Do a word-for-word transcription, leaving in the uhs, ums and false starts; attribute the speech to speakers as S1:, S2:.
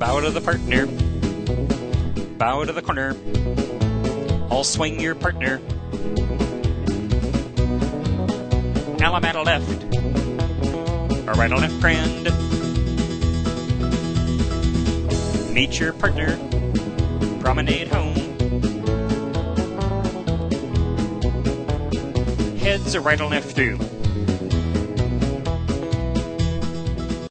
S1: Bow to the partner. Bow to the corner. I'll swing your partner. Now I'm at a left. Or right or left grand. Meet your partner. Promenade home. Heads are right or left too.